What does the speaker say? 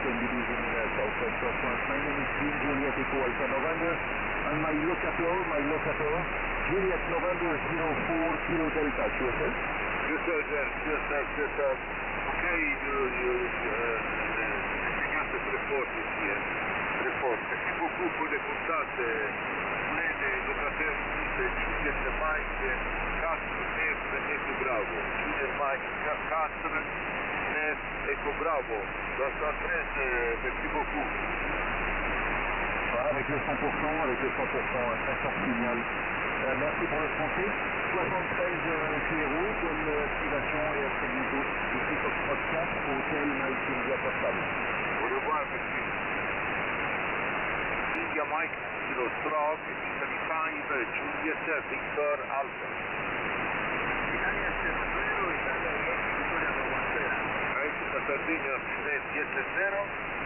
African Division Southwest of France. My name is Jim Juliet Echo Alpha November, and my locator, Juliet November 04 Kilo Delta, QSL. QSL. Okay, c'est très fort ici, très fort. Merci beaucoup pour les contacts. Les locataires disent Juliet Mike 4 F Eco Bravo. Juliet Mike 4 F Eco Bravo. Dans 113, merci beaucoup. Voilà, avec le 100%, très fort signal. Merci pour le français. 73 Kilo, bonne activation et à très bientôt. Ici Foxtrot 4, Hôtel Mike India Portable. Au revoir, merci. India Mike, Kilo Strong, Italy 5, Juliet Victor Alpha. Italia 00, Italia 10, Victoria Bravo 0. Sardegna, Silenzio 0.